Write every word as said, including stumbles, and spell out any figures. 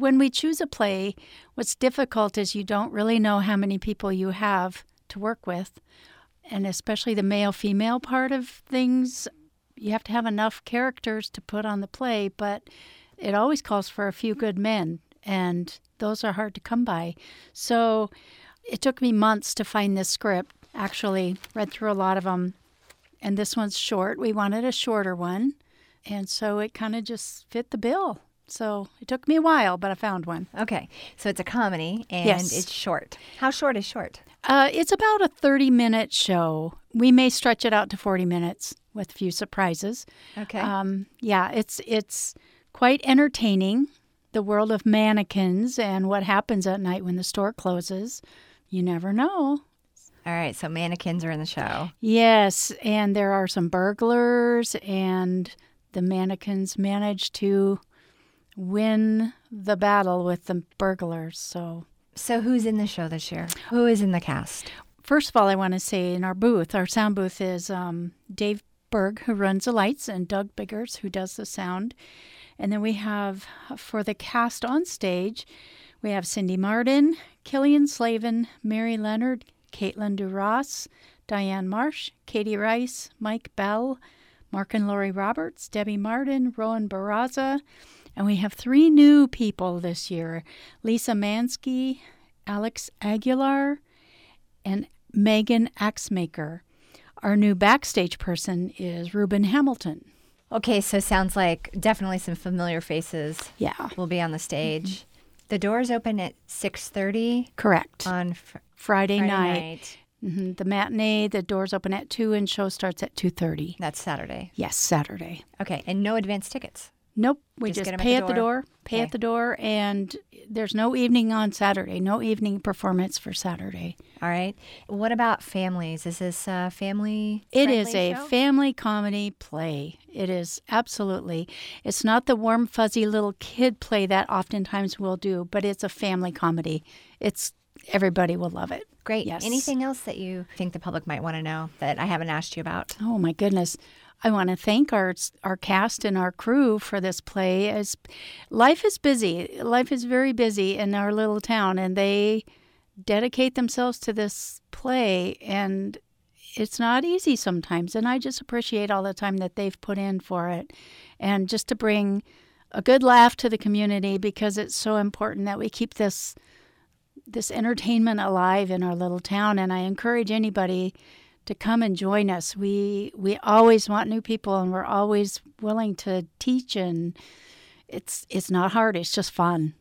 when we choose a play, what's difficult is you don't really know how many people you have to work with. And especially the male-female part of things, you have to have enough characters to put on the play, but it always calls for a few good men, and those are hard to come by. So it took me months to find this script. Actually, read through a lot of them, and this one's short. We wanted a shorter one, and so it kind of just fit the bill. So it took me a while, but I found one. Okay, so it's a comedy, and Yes. it's short. How short is short? Uh, it's about a thirty-minute show. We may stretch it out to forty minutes with a few surprises. Okay. Um, yeah, it's it's quite entertaining. The world of mannequins and what happens at night when the store closes. You never know. All right, so mannequins are in the show. Yes, and there are some burglars, and the mannequins manage to win the battle with the burglars. So, So who's in the show this year? Who is in the cast? first of all, I want to say in our booth, our sound booth is um, Dave Berg, who runs the lights, and Doug Biggers, who does the sound. And then we have, for the cast on stage, we have Cindy Martin, Killian Slavin, Mary Leonard, Caitlin DuRoss, Diane Marsh, Katie Rice, Mike Bell, Mark and Lori Roberts, Debbie Martin, Rowan Barraza. And we have three new people this year, Lisa Mansky, Alex Aguilar, and Megan Axmaker. Our new backstage person is Reuben Hamilton. Okay, so sounds like definitely some familiar faces Yeah, will be on the stage. The doors open at six thirty correct. on fr- Friday, Friday night. night. hmm The matinee, the doors open at two and show starts at two thirty. That's Saturday. Yes, Saturday. Okay, and no advance tickets. Nope, we Just just, get 'em at pay the at the door? door, pay Okay. at the door, and there's no evening on Saturday, no evening performance for Saturday. All right. What about families? Is this a family? It is a show? family comedy play. It is absolutely. It's not the warm, fuzzy little kid play that oftentimes we'll do, but it's a family comedy. It's everybody will love it. Great. Yes. Anything else that you think the public might want to know that I haven't asked you about? Oh my goodness. I want to thank our our cast and our crew for this play. As life is busy. Life is very busy in our little town, and they dedicate themselves to this play, and it's not easy sometimes. And I just appreciate all the time that they've put in for it, and just to bring a good laugh to the community, because it's so important that we keep this this entertainment alive in our little town. And I encourage anybody to come and join us. We we always want new people, and we're always willing to teach, and it's it's not hard. It's just fun.